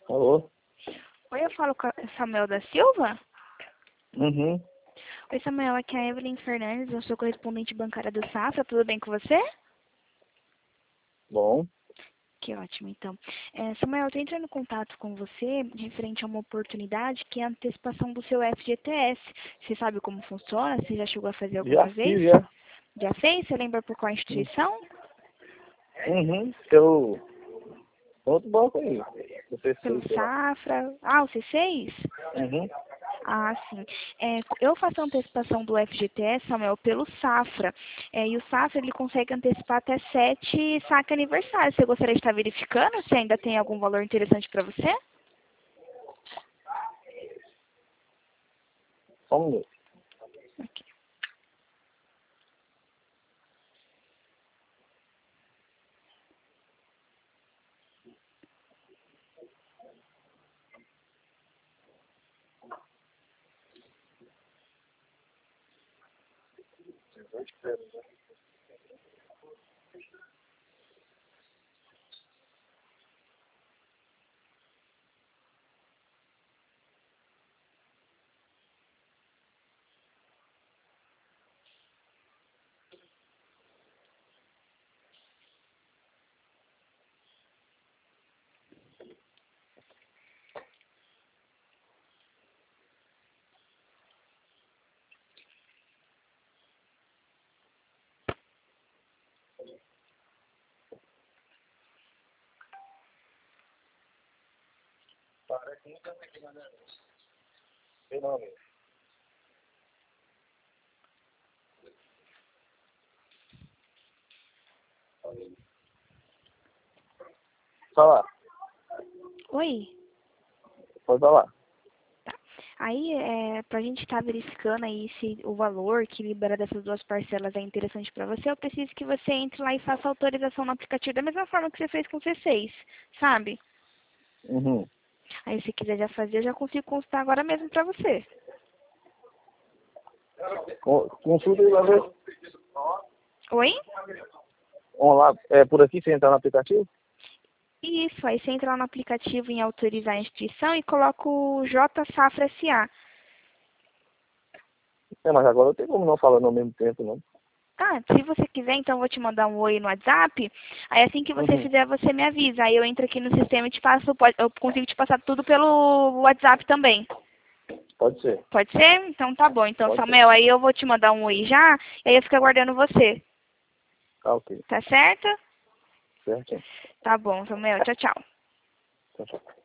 Alô? Oi, eu falo com a Samuel da Silva? Uhum. Oi, Samuel, aqui é a Evelyn Fernandes, eu sou correspondente bancária do Safra, tudo bem com você? Bom. Que ótimo, então. Samuel, eu estou entrando em contato com você referente a uma oportunidade que é a antecipação do seu FGTS. Você sabe como funciona? Você já chegou a fazer Já alguma vez? fiz, já. Já fez? Você lembra por qual instituição? Uhum. Eu... Outro banco aí. Você Pelo sei, sei lá. Safra? Ah, o C6? Uhum. Ah, sim. Eu faço a antecipação do FGTS, Samuel, pelo Safra. E o Safra, ele consegue antecipar até 7 saque aniversários. Você gostaria de estar verificando se ainda tem algum valor interessante para você? Só um minuto. Ok. Meu nome. Falar. Oi? Pode falar. Tá. Aí, pra gente estar verificando aí se o valor que libera dessas duas parcelas é interessante para você, eu preciso que você entre lá e faça a autorização no aplicativo da mesma forma que você fez com o C6, sabe? Uhum. Aí, se quiser já fazer, eu já consigo consultar agora mesmo para você. Consulta aí lá ver. Oi? Vamos lá. É por aqui você entrar no aplicativo? Isso, aí você entra lá no aplicativo em autorizar a inscrição e coloca o J Safra SA. É, mas agora eu tenho como não falando ao mesmo tempo, não. Ah, se você quiser, então eu vou te mandar um oi no WhatsApp. Aí assim que você Uhum. fizer, você me avisa. Aí eu entro aqui no sistema e te passo, eu consigo te passar tudo pelo WhatsApp também. Pode ser. Pode ser? Então tá bom. Então, Pode ser. Samuel, aí eu vou te mandar um oi já, e aí eu fico aguardando você. Tá ok. Tá certo? Certo. Tá bom, Samuel. Tchau, tchau. Tchau, tchau.